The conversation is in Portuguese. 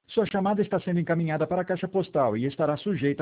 Sua chamada está sendo encaminhada para a caixa postal e estará sujeita